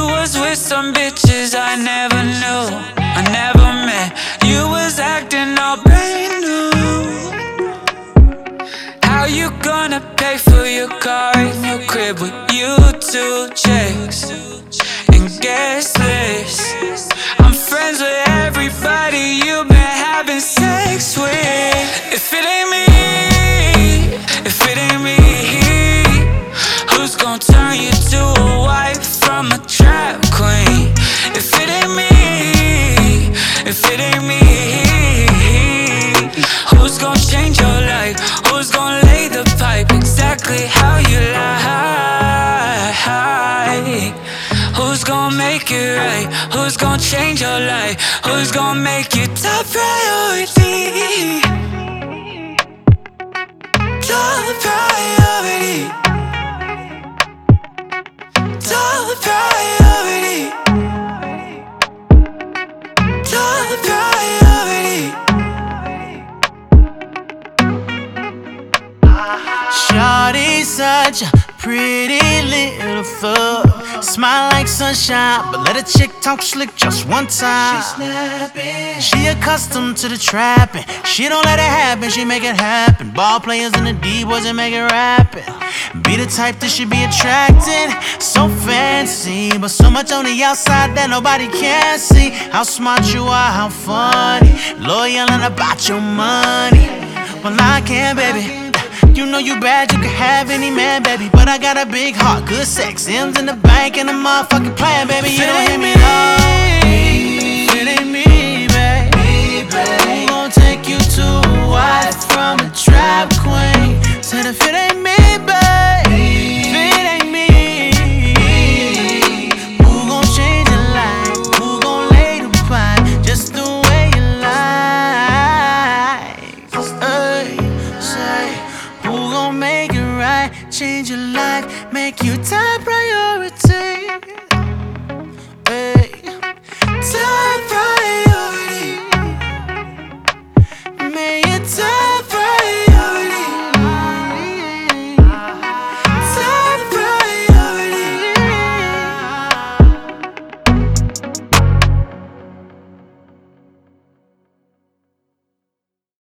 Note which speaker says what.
Speaker 1: was with some bitches I never knew, I never met. You was acting all brand new. How you gonna pay for your car and your crib with you two checks and guest list? I'm friends with everybody you've been having sex with. If it ain't me, if it ain't me, who's gonna turn you to a wife from a trap queen? If it ain't me, if it ain't me, who's gonna change your life? Who's gonna lay the pipe exactly how you like? Who's gonna make it right? Who's gonna change your life? Who's gonna make you top priority? Top priority. Top priority. Top priority.
Speaker 2: Shawty's such a pretty little thug. Smile like sunshine, but let a chick talk slick just one time. She's snapping. She accustomed to the trapping. She don't let it happen, she make it happen. Ball players in the D-boys and make it rapping. Be the type that should be attracted. So fancy, but so much on the outside that nobody can see. How smart you are, how funny. Loyal and about your money. Well, I can, baby. You know you bad, you can have any man, baby. But I got a big heart, good sex, M's in the bank, and a motherfucking plan, baby. You don't hear me, no. It ain't me, baby. Who gon' take you to a wife from a trap queen? Said if it ain't me, baby, if it ain't me, who gon' change your life? Who gon' lay the pipe just the way you like? Say, who gon' make it right? Change your life, make you top priority.